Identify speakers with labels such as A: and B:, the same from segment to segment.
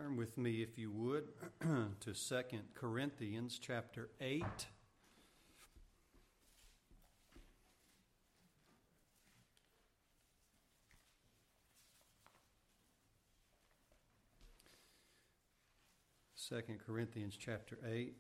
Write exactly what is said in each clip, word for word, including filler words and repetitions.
A: Turn with me, if you would, to Second Corinthians chapter eight. Second Corinthians chapter eight.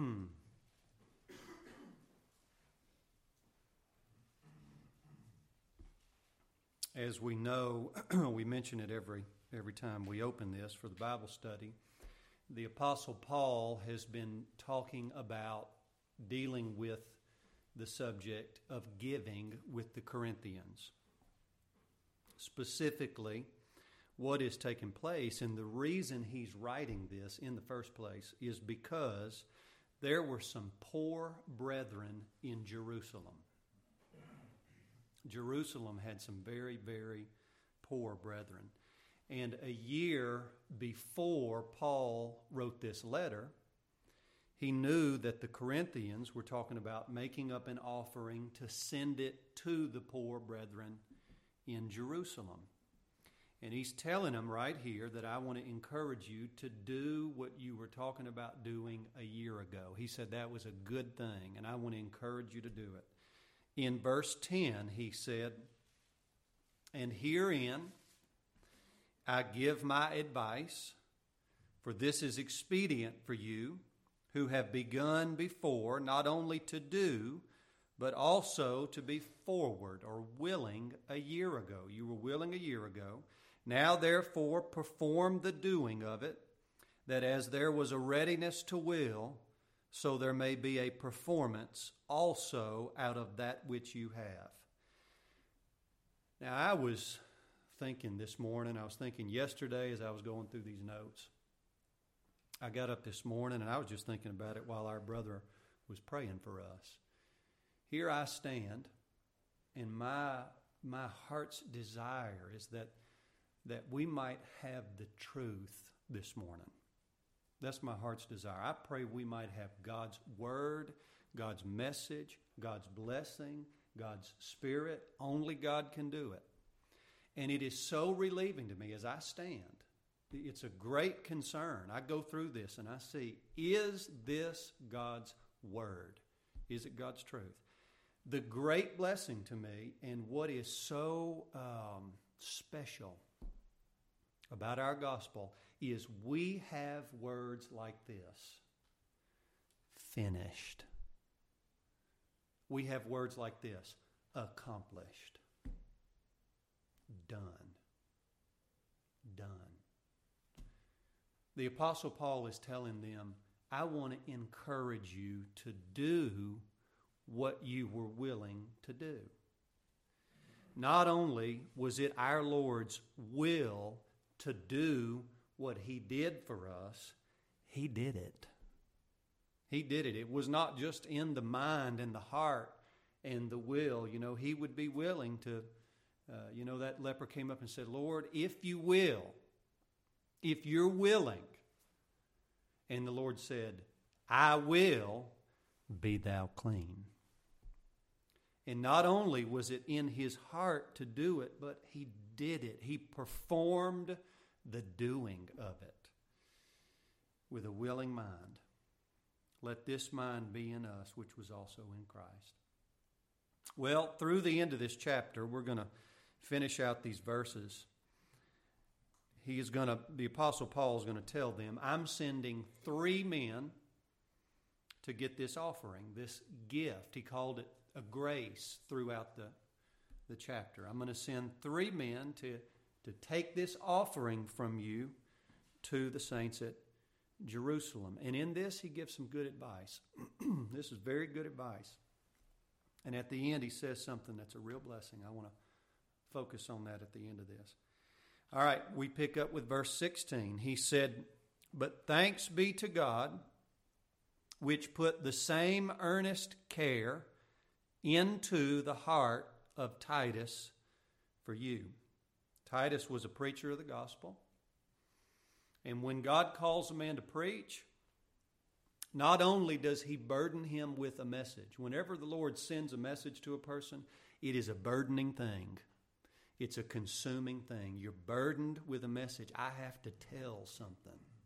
A: As we know, we mention it every every time we open this for the Bible study. The Apostle Paul has been talking about dealing with the subject of giving with the Corinthians. Specifically, what is taking place, and the reason he's writing this in the first place is because there were some poor brethren in Jerusalem. Jerusalem had some very, very poor brethren. And a year before Paul wrote this letter, he knew that the Corinthians were talking about making up an offering to send it to the poor brethren in Jerusalem. And he's telling them right here that I want to encourage you to do what you were talking about doing a year ago. He said that was a good thing, and I want to encourage you to do it. In verse ten, he said, "And herein I give my advice, for this is expedient for you, who have begun before not only to do, but also to be forward or willing a year ago." You were willing a year ago. "Now therefore perform the doing of it, that as there was a readiness to will, so there may be a performance also out of that which you have." Now I was thinking this morning, I was thinking yesterday as I was going through these notes. I got up this morning and I was just thinking about it while our brother was praying for us. Here I stand, and my my heart's desire is that that we might have the truth this morning. That's my heart's desire. I pray we might have God's word, God's message, God's blessing, God's spirit. Only God can do it. And it is so relieving to me as I stand. It's a great concern. I go through this and I see, is this God's word? Is it God's truth? The great blessing to me, and what is so um, special about our gospel, is we have words like this: finished. We have words like this: accomplished. Done. Done. The Apostle Paul is telling them, I want to encourage you to do what you were willing to do. Not only was it our Lord's will to do what He did for us, He did it. He did it. It was not just in the mind and the heart and the will. You know, He would be willing to, uh, you know, that leper came up and said, "Lord, if you will, if you're willing." And the Lord said, "I will, be thou clean." And not only was it in His heart to do it, but He did it. He performed the doing of it with a willing mind. Let this mind be in us, which was also in Christ. Well, through the end of this chapter, we're going to finish out these verses. He is going to, the Apostle Paul is going to tell them, I'm sending three men to get this offering, this gift. He called it a grace throughout the, the chapter. I'm going to send three men to, to take this offering from you to the saints at Jerusalem. And in this, he gives some good advice. This is very good advice. And at the end, he says something that's a real blessing. I want to focus on that at the end of this. All right, we pick up with verse sixteen. He said, "But thanks be to God, which put the same earnest care into the heart of Titus for you." Titus was a preacher of the gospel. And when God calls a man to preach, not only does He burden him with a message. Whenever the Lord sends a message to a person, it is a burdening thing. It's a consuming thing. You're burdened with a message. I have to tell something.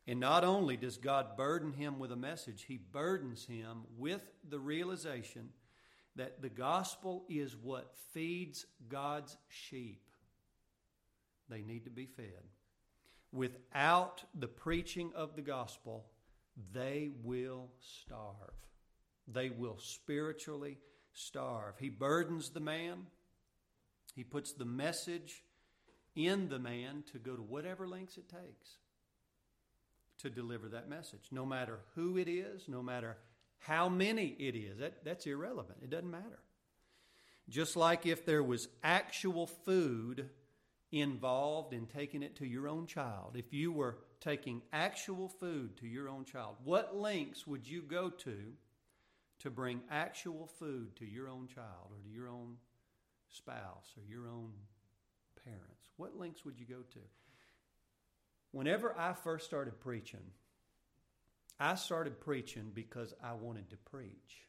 A: And not only does God burden him with a message, he burdens him with the realization that the gospel is what feeds God's sheep. They need to be fed. Without the preaching of the gospel, they will starve. They will spiritually starve. He burdens the man. He puts the message in the man to go to whatever lengths it takes to deliver that message. No matter who it is, no matter how many it is, that, that's irrelevant. It doesn't matter. Just like if there was actual food involved in taking it to your own child, if you were taking actual food to your own child, what lengths would you go to to bring actual food to your own child or to your own spouse or your own parents? What lengths would you go to? Whenever I first started preaching, I started preaching because I wanted to preach.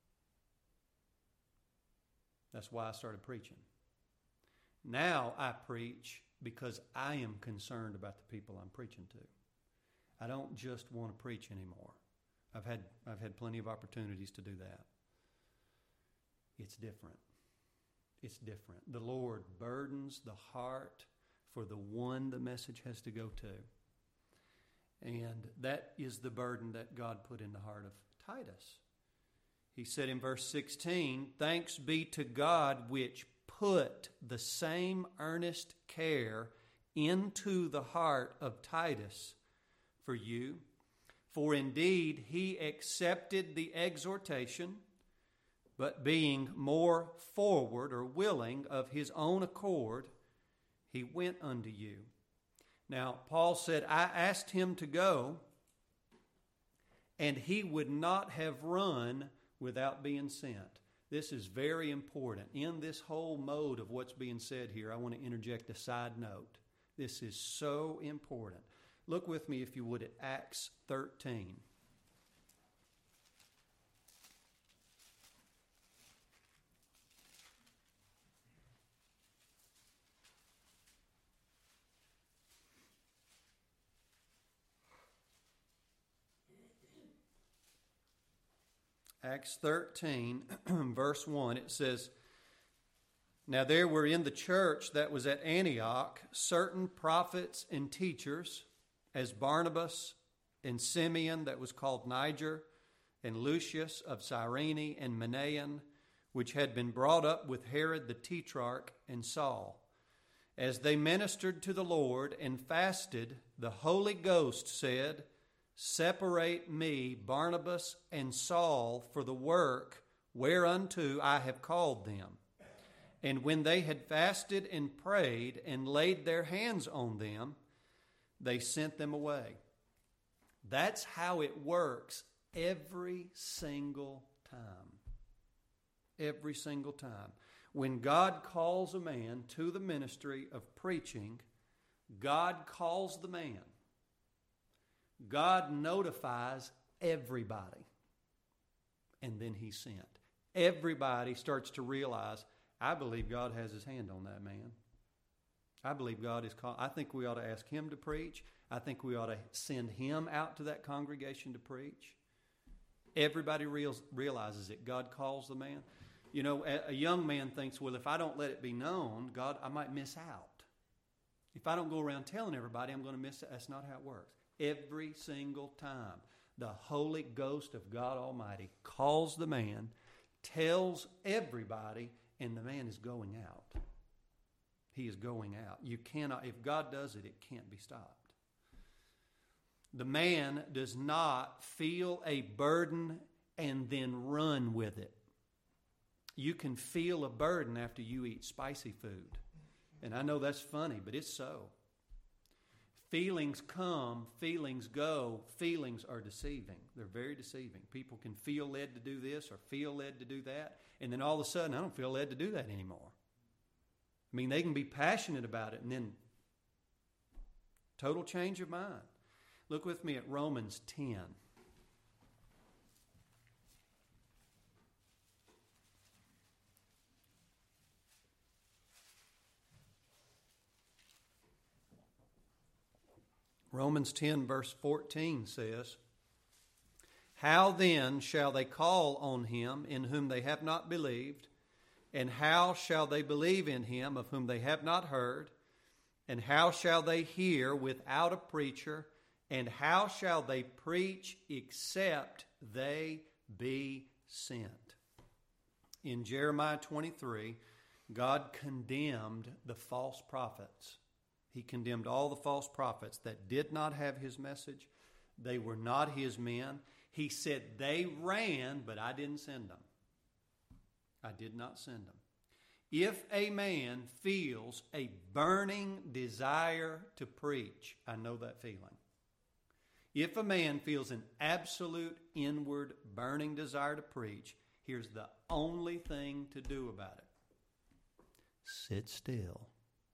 A: That's why I started preaching. Now I preach because I am concerned about the people I'm preaching to. I don't just want to preach anymore. I've had I've had plenty of opportunities to do that. It's different. It's different. The Lord burdens the heart for the one the message has to go to. And that is the burden that God put in the heart of Titus. He said in verse sixteen, "Thanks be to God which put the same earnest care into the heart of Titus for you. For indeed he accepted the exhortation, but being more forward or willing of his own accord, he went unto you." Now, Paul said, I asked him to go, and he would not have run without being sent. This is very important. In this whole mode of what's being said here, I want to interject a side note. This is so important. Look with me, if you would, at Acts thirteen. Acts thirteen, verse one, it says, "Now there were in the church that was at Antioch certain prophets and teachers, as Barnabas and Simeon that was called Niger, and Lucius of Cyrene, and Manaen, which had been brought up with Herod the Tetrarch and Saul. As they ministered to the Lord and fasted, the Holy Ghost said, Separate me, Barnabas and Saul, for the work whereunto I have called them. And when they had fasted and prayed and laid their hands on them, they sent them away." That's how it works every single time. Every single time. When God calls a man to the ministry of preaching, God calls the man. God notifies everybody. And then he's sent. Everybody starts to realize, I believe God has his hand on that man. I believe God is called. I think we ought to ask him to preach. I think we ought to send him out to that congregation to preach. Everybody real, realizes it. God calls the man. You know, a, a young man thinks, well, if I don't let it be known, God, I might miss out. If I don't go around telling everybody, I'm going to miss it. That's not how it works. Every single time, the Holy Ghost of God Almighty calls the man, tells everybody, and the man is going out. He is going out. You cannot, if God does it, it can't be stopped. The man does not feel a burden and then run with it. You can feel a burden after you eat spicy food. And I know that's funny, but it's so. Feelings come, feelings go. Feelings are deceiving. They're very deceiving. People can feel led to do this or feel led to do that, and then all of a sudden, I don't feel led to do that anymore. I mean, they can be passionate about it, and then total change of mind. Look with me at Romans ten. Romans ten verse fourteen says, "How then shall they call on him in whom they have not believed? And how shall they believe in him of whom they have not heard? And how shall they hear without a preacher? And how shall they preach except they be sent?" In Jeremiah twenty-three, God condemned the false prophets. He condemned all the false prophets that did not have his message. They were not his men. He said, they ran, but I didn't send them. I did not send them. If a man feels a burning desire to preach, I know that feeling. If a man feels an absolute inward burning desire to preach, here's the only thing to do about it. Sit still.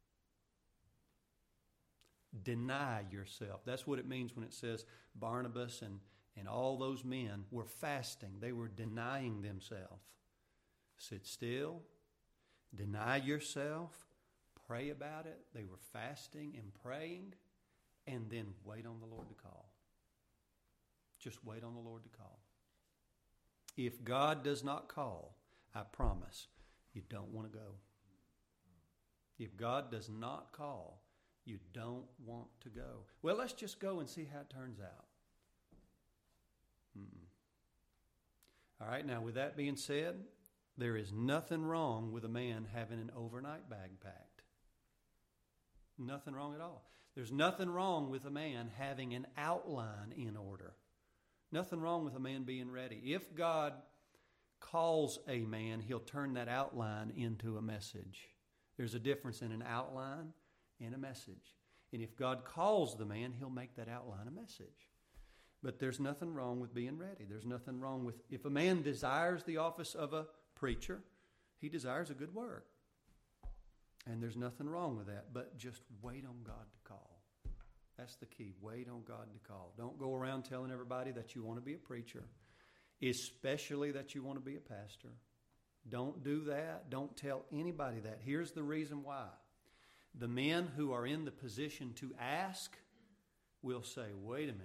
A: Deny yourself. That's what it means when it says Barnabas and, and all those men were fasting. They were denying themselves. Sit still. Deny yourself. Pray about it. They were fasting and praying. And then wait on the Lord to call. Just wait on the Lord to call. If God does not call, I promise, you don't want to go. If God does not call, you don't want to go. Well, let's just go and see how it turns out. Mm-mm. All right, now with that being said, there is nothing wrong with a man having an overnight bag packed. Nothing wrong at all. There's nothing wrong with a man having an outline in order. Nothing wrong with a man being ready. If God calls a man, he'll turn that outline into a message. There's a difference in an outline and a message. And if God calls the man, he'll make that outline a message. But there's nothing wrong with being ready. There's nothing wrong with, if a man desires the office of a preacher, he desires a good work. And there's nothing wrong with that. But just wait on God to call. That's the key. Wait on God to call. Don't go around telling everybody that you want to be a preacher, especially that you want to be a pastor. Don't do that. Don't tell anybody that. Here's the reason why. The men who are in the position to ask will say, wait a minute.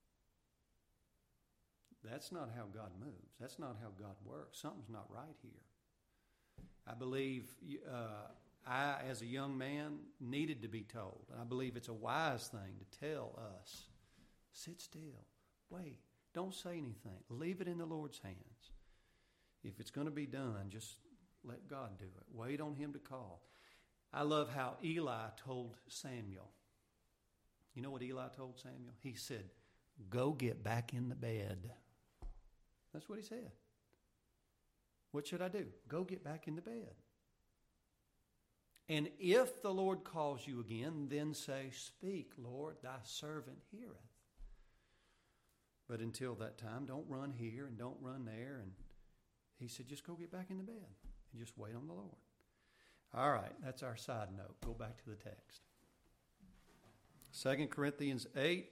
A: That's not how God moves. That's not how God works. Something's not right here. I believe uh, I, as a young man, needed to be told. I believe it's a wise thing to tell us, sit still, wait, don't say anything. Leave it in the Lord's hands. If it's going to be done, just let God do it. Wait on him to call. I love how Eli told Samuel. You know what Eli told Samuel? He said, go get back in the bed. That's what he said. What should I do? Go get back in the bed. And if the Lord calls you again, then say, speak, Lord, thy servant heareth. But until that time, don't run here and don't run there. And he said, just go get back in the bed and just wait on the Lord. All right, that's our side note. Go back to the text. Second Corinthians eight,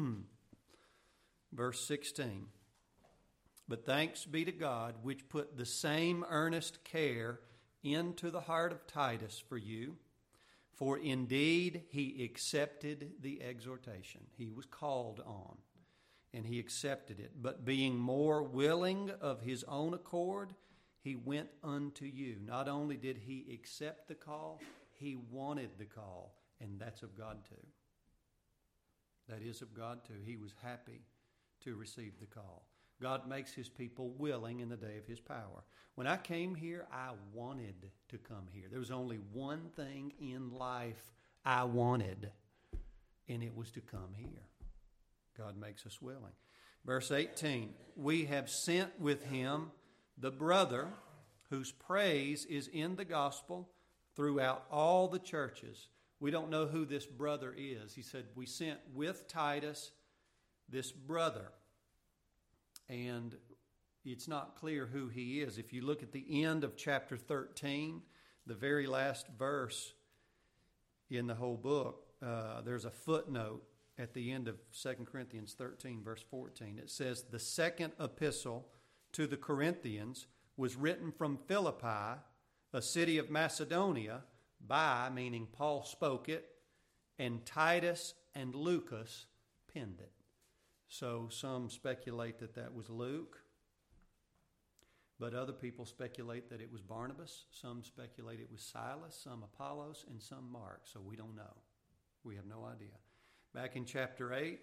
A: verse sixteen. But thanks be to God, which put the same earnest care into the heart of Titus for you. For indeed he accepted the exhortation. He was called on, and he accepted it. But being more willing of his own accord, he went unto you. Not only did he accept the call, he wanted the call. And that's of God too. That is of God too. He was happy to receive the call. God makes his people willing in the day of his power. When I came here, I wanted to come here. There was only one thing in life I wanted, and it was to come here. God makes us willing. Verse eighteen, we have sent with him the brother whose praise is in the gospel throughout all the churches. We don't know who this brother is. He said, we sent with Titus this brother. And it's not clear who he is. If you look at the end of chapter thirteen, the very last verse in the whole book, uh, there's a footnote at the end of Second Corinthians thirteen, verse fourteen. It says, the second epistle to the Corinthians was written from Philippi, a city of Macedonia, by, meaning Paul spoke it, and Titus and Lucas penned it. So some speculate that that was Luke, but other people speculate that it was Barnabas. Some speculate it was Silas, some Apollos, and some Mark. So we don't know. We have no idea. Back in chapter eight,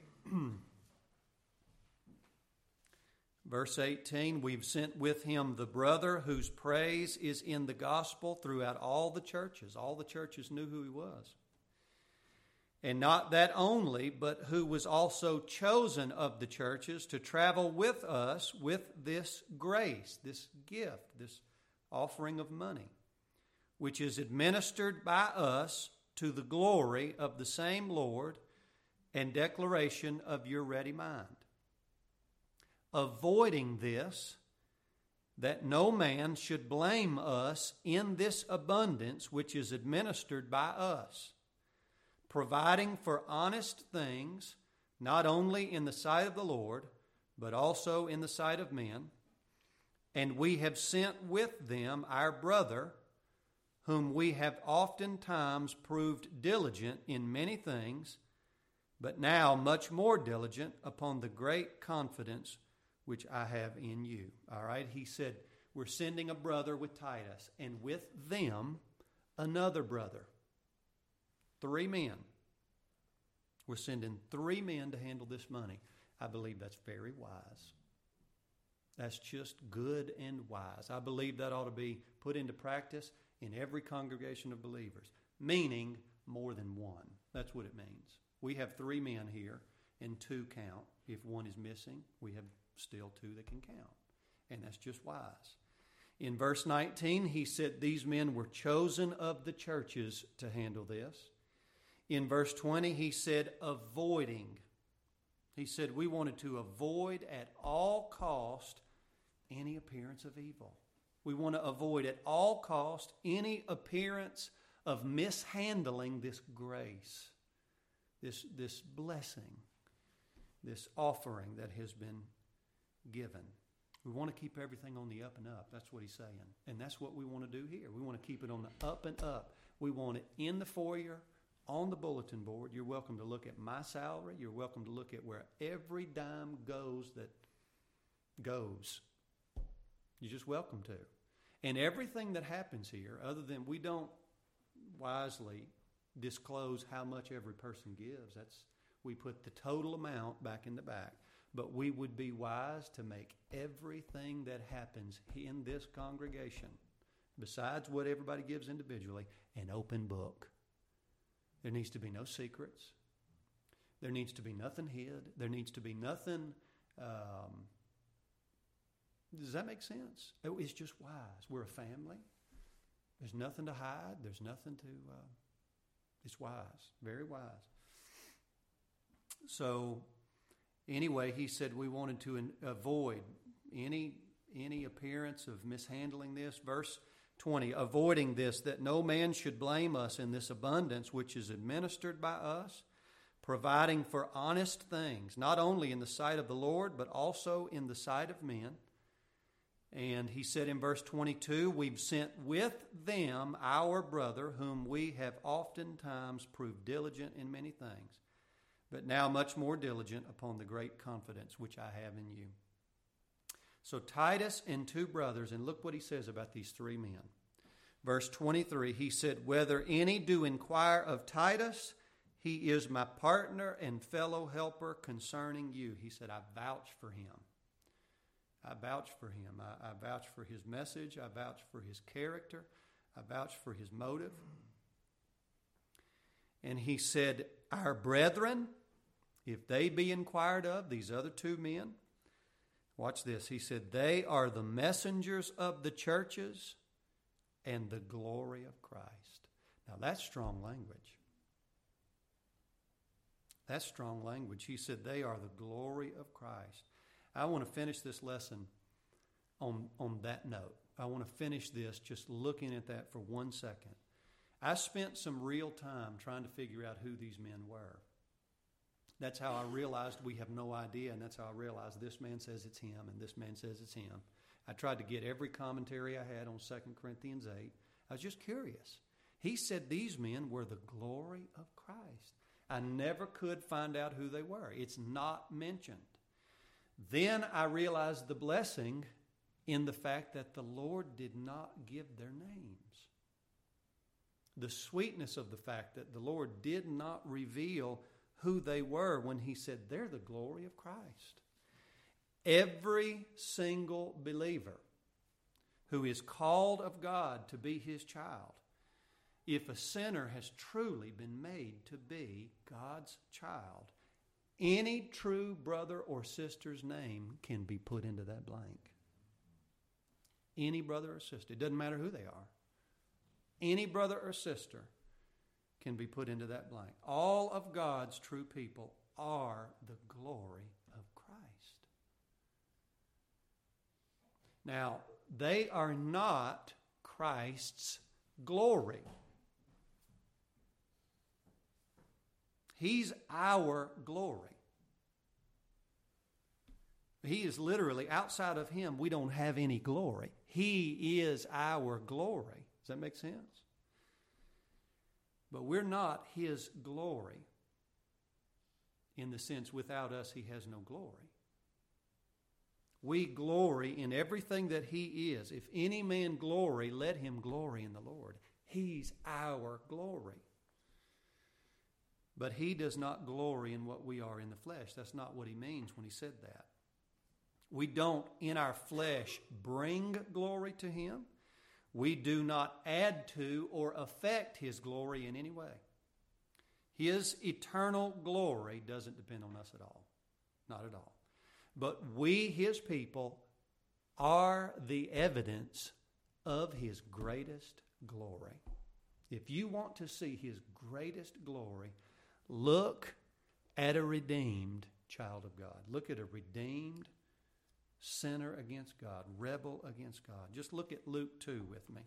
A: verse eighteen, we've sent with him the brother whose praise is in the gospel throughout all the churches. All the churches knew who he was. And not that only, but who was also chosen of the churches to travel with us with this grace, this gift, this offering of money, which is administered by us to the glory of the same Lord and declaration of your ready mind. Avoiding this, that no man should blame us in this abundance which is administered by us, providing for honest things, not only in the sight of the Lord, but also in the sight of men. And we have sent with them our brother, whom we have oftentimes proved diligent in many things, but now much more diligent upon the great confidence which I have in you. All right, he said, we're sending a brother with Titus, and with them another brother. Three men. We're sending three men to handle this money. I believe that's very wise. That's just good and wise. I believe that ought to be put into practice in every congregation of believers, meaning more than one. That's what it means. We have three men here, and two count. If one is missing, we have still two that can count. And that's just wise. In verse nineteen, he said these men were chosen of the churches to handle this. In verse twenty, he said avoiding. He said we wanted to avoid at all cost any appearance of evil. We want to avoid at all cost any appearance of mishandling this grace, this, this blessing, this offering that has been given. We want to keep everything on the up and up. That's what he's saying. And that's what we want to do here. We want to keep it on the up and up. We want it in the foyer, on the bulletin board. You're welcome to look at my salary. You're welcome to look at where every dime goes that goes. You're just welcome to. And everything that happens here, other than we don't wisely disclose how much every person gives, that's we put the total amount back in the back. But we would be wise to make everything that happens in this congregation, besides what everybody gives individually, an open book. There needs to be no secrets. There needs to be nothing hid. There needs to be nothing. Um, does that make sense? It's just wise. We're a family. There's nothing to hide. There's nothing to. Uh, it's wise, very wise. So, anyway, he said we wanted to in, avoid any any appearance of mishandling this. Verse twenty, avoiding this, that no man should blame us in this abundance which is administered by us, providing for honest things, not only in the sight of the Lord, but also in the sight of men. And he said in verse twenty-two, we've sent with them our brother, whom we have oftentimes proved diligent in many things, but now much more diligent upon the great confidence which I have in you. So Titus and two brothers, and look what he says about these three men. Verse twenty-three, he said, whether any do inquire of Titus, he is my partner and fellow helper concerning you. He said, I vouch for him. I vouch for him. I, I vouch for his message. I vouch for his character. I vouch for his motive. And he said, our brethren, if they be inquired of, these other two men, watch this. He said, they are the messengers of the churches and the glory of Christ. Now that's strong language. That's strong language. He said, they are the glory of Christ. I want to finish this lesson on, on that note. I want to finish this just looking at that for one second. I spent some real time trying to figure out who these men were. That's how I realized we have no idea, and that's how I realized this man says it's him, and this man says it's him. I tried to get every commentary I had on Second Corinthians eight. I was just curious. He said these men were the glory of Christ. I never could find out who they were. It's not mentioned. Then I realized the blessing in the fact that the Lord did not give their names. The sweetness of the fact that the Lord did not reveal who they were when He said, they're the glory of Christ. Every single believer who is called of God to be His child, if a sinner has truly been made to be God's child, any true brother or sister's name can be put into that blank. Any brother or sister. It doesn't matter who they are. Any brother or sister can be put into that blank. All of God's true people are the glory of Christ. Now, they are not Christ's glory. He's our glory. He is literally, outside of Him, we don't have any glory. He is our glory. Does that make sense? But we're not His glory in the sense without us He has no glory. We glory in everything that He is. If any man glory, let him glory in the Lord. He's our glory. But He does not glory in what we are in the flesh. That's not what He means when He said that. We don't, in our flesh, bring glory to Him. We do not add to or affect His glory in any way. His eternal glory doesn't depend on us at all. Not at all. But we, His people, are the evidence of His greatest glory. If you want to see His greatest glory, look at a redeemed child of God. Look at a redeemed sinner against God, rebel against God. Just look at Luke two with me.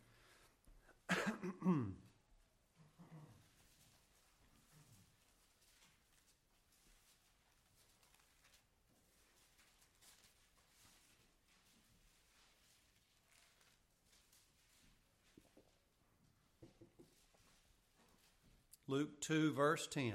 A: Luke two, verse ten.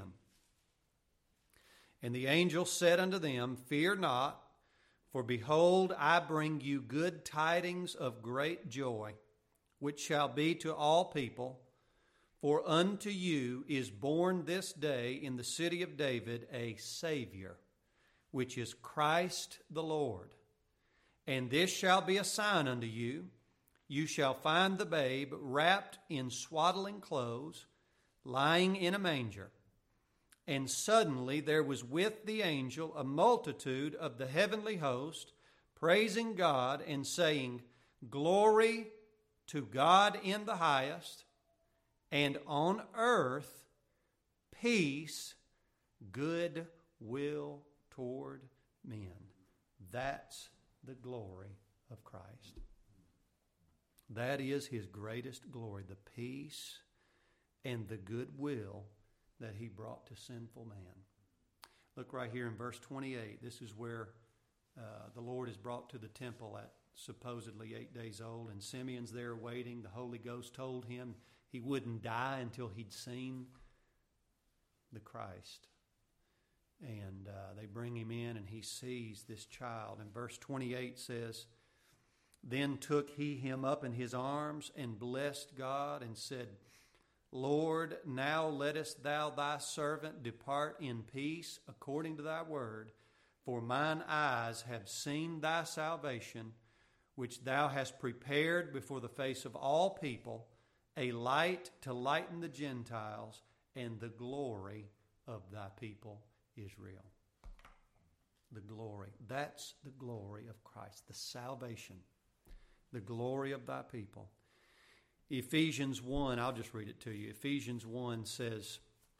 A: And the angel said unto them, Fear not, for behold, I bring you good tidings of great joy, which shall be to all people. For unto you is born this day in the city of David a Savior, which is Christ the Lord. And this shall be a sign unto you. You shall find the babe wrapped in swaddling clothes, lying in a manger. And suddenly there was with the angel a multitude of the heavenly host, praising God and saying, Glory to God in the highest, and on earth peace, good will toward men. That's the glory of Christ. That is His greatest glory, the peace and the goodwill that He brought to sinful man. Look right here in verse twenty-eight. This is where uh, the Lord is brought to the temple at supposedly eight days old, and Simeon's there waiting. The Holy Ghost told him he wouldn't die until he'd seen the Christ. And uh, they bring him in, and he sees this child. And verse twenty-eight says, Then took he him up in his arms and blessed God and said, Lord, now lettest thou thy servant depart in peace according to thy word, for mine eyes have seen thy salvation, which thou hast prepared before the face of all people, a light to lighten the Gentiles and the glory of thy people Israel. The glory. That's the glory of Christ, the salvation, the glory of thy people. Ephesians one, I'll just read it to you. Ephesians one says,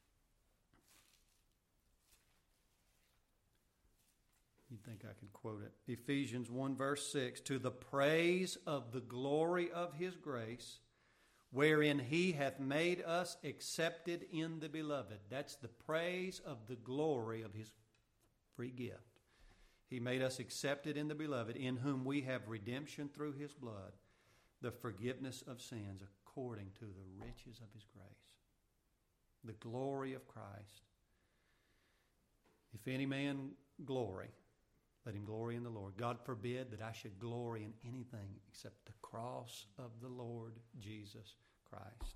A: you'd think I could quote it. Ephesians one verse six, to the praise of the glory of His grace, wherein He hath made us accepted in the beloved. That's the praise of the glory of His free gift. He made us accepted in the beloved, in whom we have redemption through His blood, the forgiveness of sins according to the riches of His grace. The glory of Christ. If any man glory, let him glory in the Lord. God forbid that I should glory in anything except the cross of the Lord Jesus Christ.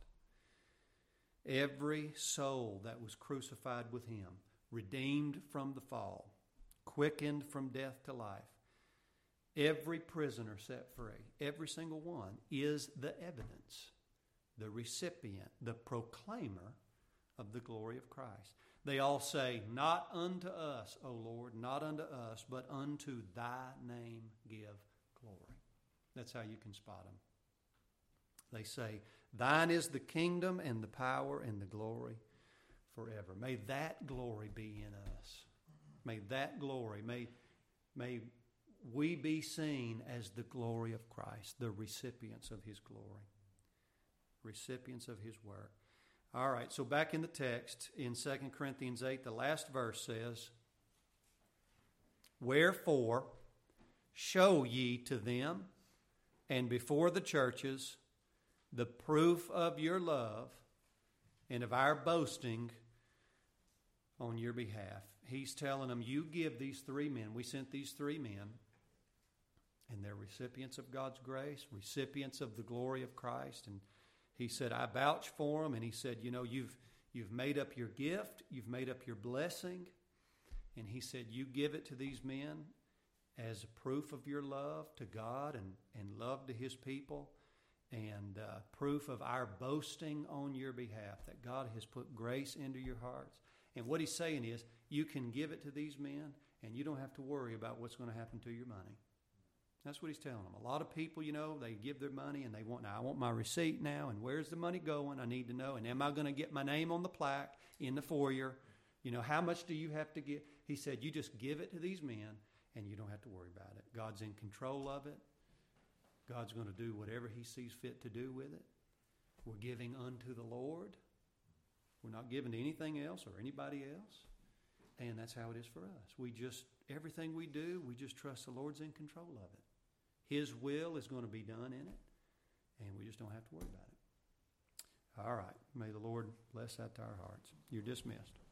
A: Every soul that was crucified with him, redeemed from the fall, quickened from death to life, every prisoner set free, every single one is the evidence, the recipient, the proclaimer of the glory of Christ. They all say, not unto us, O Lord, not unto us, but unto thy name give glory. That's how you can spot them. They say, thine is the kingdom and the power and the glory forever. May that glory be in us. May that glory, may, may we be seen as the glory of Christ, the recipients of his glory, recipients of his work. All right, so back in the text in Second Corinthians eight, the last verse says, wherefore show ye to them and before the churches the proof of your love and of our boasting on your behalf. He's telling them, you give these three men, we sent these three men, and they're recipients of God's grace, recipients of the glory of Christ. And he said, I vouch for them. And he said, you know, you've you've made up your gift, you've made up your blessing. And he said, you give it to these men as a proof of your love to God and, and love to his people, and uh, proof of our boasting on your behalf, that God has put grace into your hearts. And what he's saying is, you can give it to these men, and you don't have to worry about what's going to happen to your money. That's what he's telling them. A lot of people, you know, they give their money, and they want, now I want my receipt now, and where's the money going? I need to know. And am I going to get my name on the plaque in the foyer? You know, how much do you have to give? He said, you just give it to these men, and you don't have to worry about it. God's in control of it. God's going to do whatever he sees fit to do with it. We're giving unto the Lord. We're not giving to anything else or anybody else. And that's how it is for us. We just, everything we do, we just trust the Lord's in control of it. His will is going to be done in it, and we just don't have to worry about it. All right. May the Lord bless that to our hearts. You're dismissed.